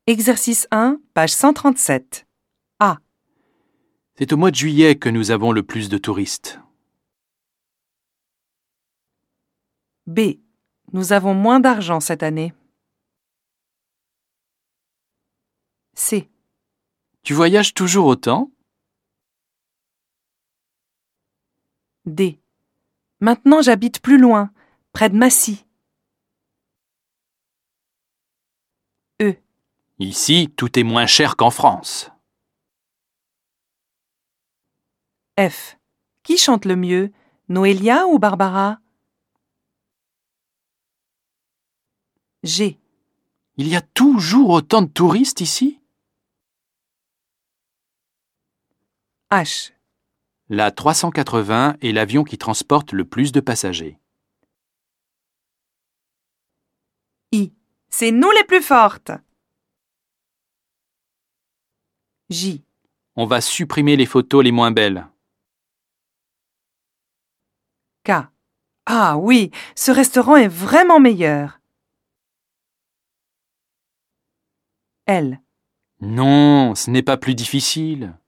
Exercice 1, page 137. A. C'est au mois de juillet que nous avons le plus de touristes. B. Nous avons moins d'argent cette année. C. Tu voyages toujours autant? D. Maintenant j'habite plus loin, près de Massy. E. Ici, tout est moins cher qu'en France. F. Qui chante le mieux, Noélia ou Barbara? G. Il y a toujours autant de touristes ici? H. La 380 est l'avion qui transporte le plus de passagers. I. C'est nous les plus fortes. J. On va supprimer les photos les moins belles. K. Ah oui, ce restaurant est vraiment meilleur. L. Non, ce n'est pas plus difficile.